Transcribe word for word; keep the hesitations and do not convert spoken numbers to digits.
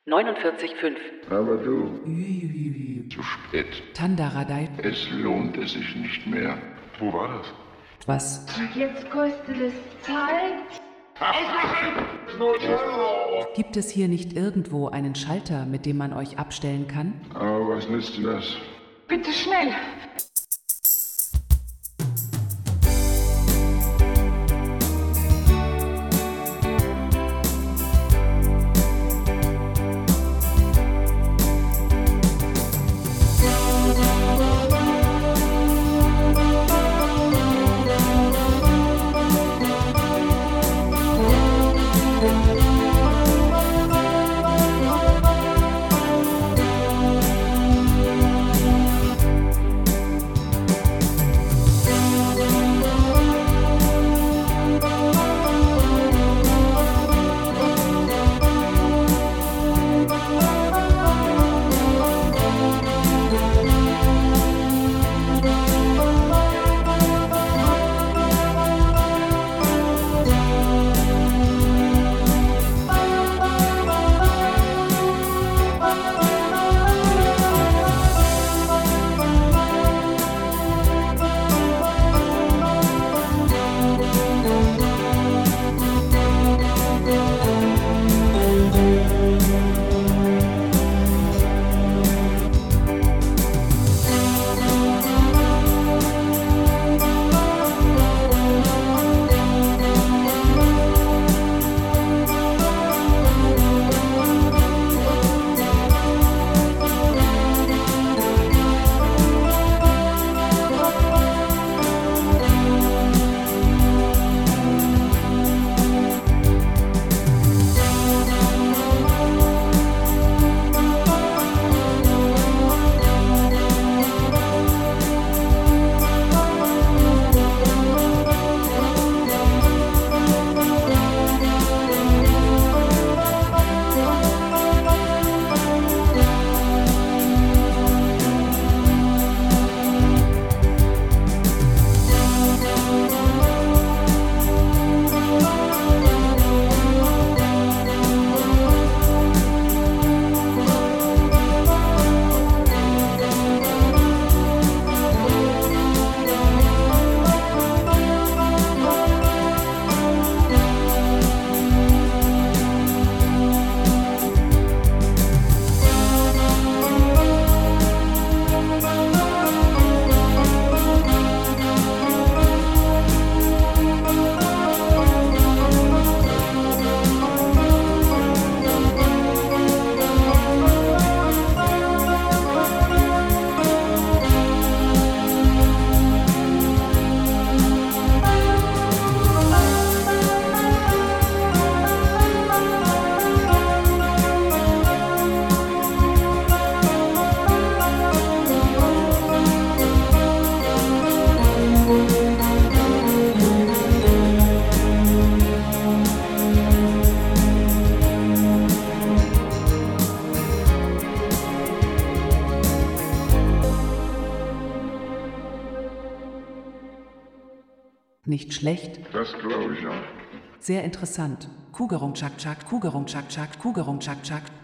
neunundvierzig Komma fünf. Aber du, zu spät. Tandaradei. Es lohnte sich nicht mehr. Wo war das? Was? Jetzt kostet es Zeit. Gibt es hier nicht irgendwo einen Schalter, mit dem man euch abstellen kann? Aber was nützt denn das? Bitte schnell. Nicht schlecht? Das glaube ich auch. Sehr interessant. Kugerung, Chak, Chak, Kugerung, Chak, Chak, Kugerung, Chak, Chak.